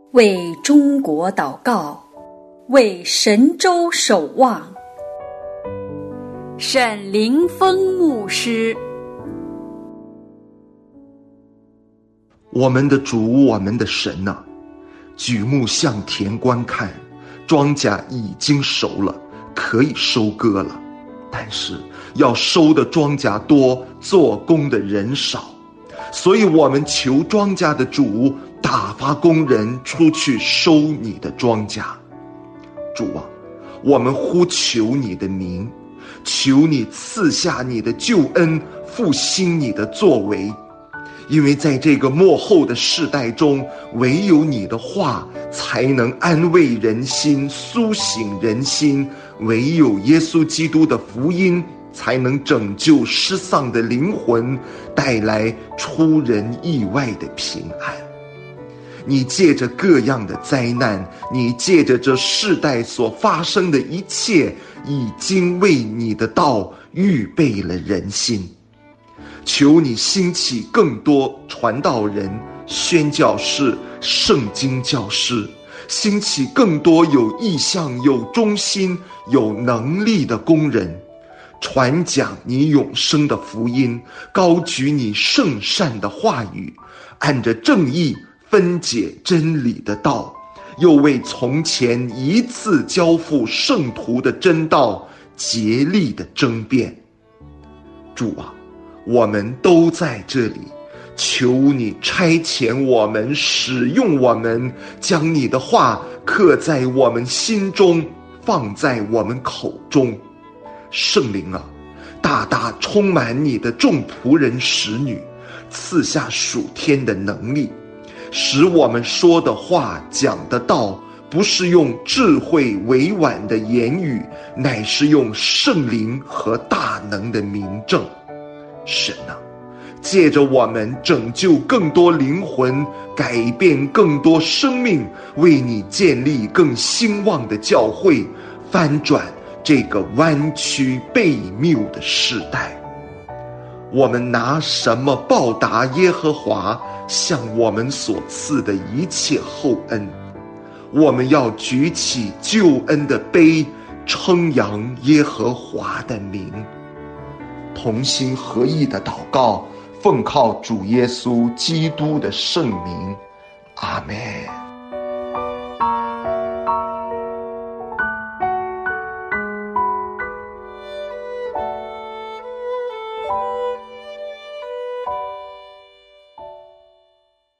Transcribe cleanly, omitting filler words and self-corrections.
为中国祷告，为神州守望。沈凌峰牧师。 我们的主，我们的神啊，举目向田观看，庄稼已经熟了，可以收割了，但是要收的庄稼多，做工的人少，所以我们求庄稼的主打发工人出去收你的庄稼。主啊，我们呼求你的名，求你赐下你的救恩，复兴你的作为。因为在这个末后的世代中，唯有你的话才能安慰人心，苏醒人心，唯有耶稣基督的福音才能拯救失丧的灵魂，带来出人意外的平安。你借着各样的灾难，你借着这世代所发生的一切，已经为你的道预备了人心。求你兴起更多传道人、宣教士、圣经教师，兴起更多有意向、有忠心、有能力的工人，传讲你永生的福音，高举你圣善的话语，按着正义分解真理的道，又为从前一次交付圣徒的真道竭力的争辩。主啊，我们都在这里，求你差遣我们，使用我们，将你的话刻在我们心中，放在我们口中。圣灵啊，大大充满你的众仆人使女，赐下属天的能力，使我们说的话、讲的道，不是用智慧委婉的言语，乃是用圣灵和大能的明证。神啊，借着我们拯救更多灵魂，改变更多生命，为你建立更兴旺的教会，翻转这个弯曲悖谬的世代。我们拿什么报答耶和华向我们所赐的一切厚恩？我们要举起救恩的杯，称扬耶和华的名。同心合意的祷告，奉靠主耶稣基督的圣名，阿们。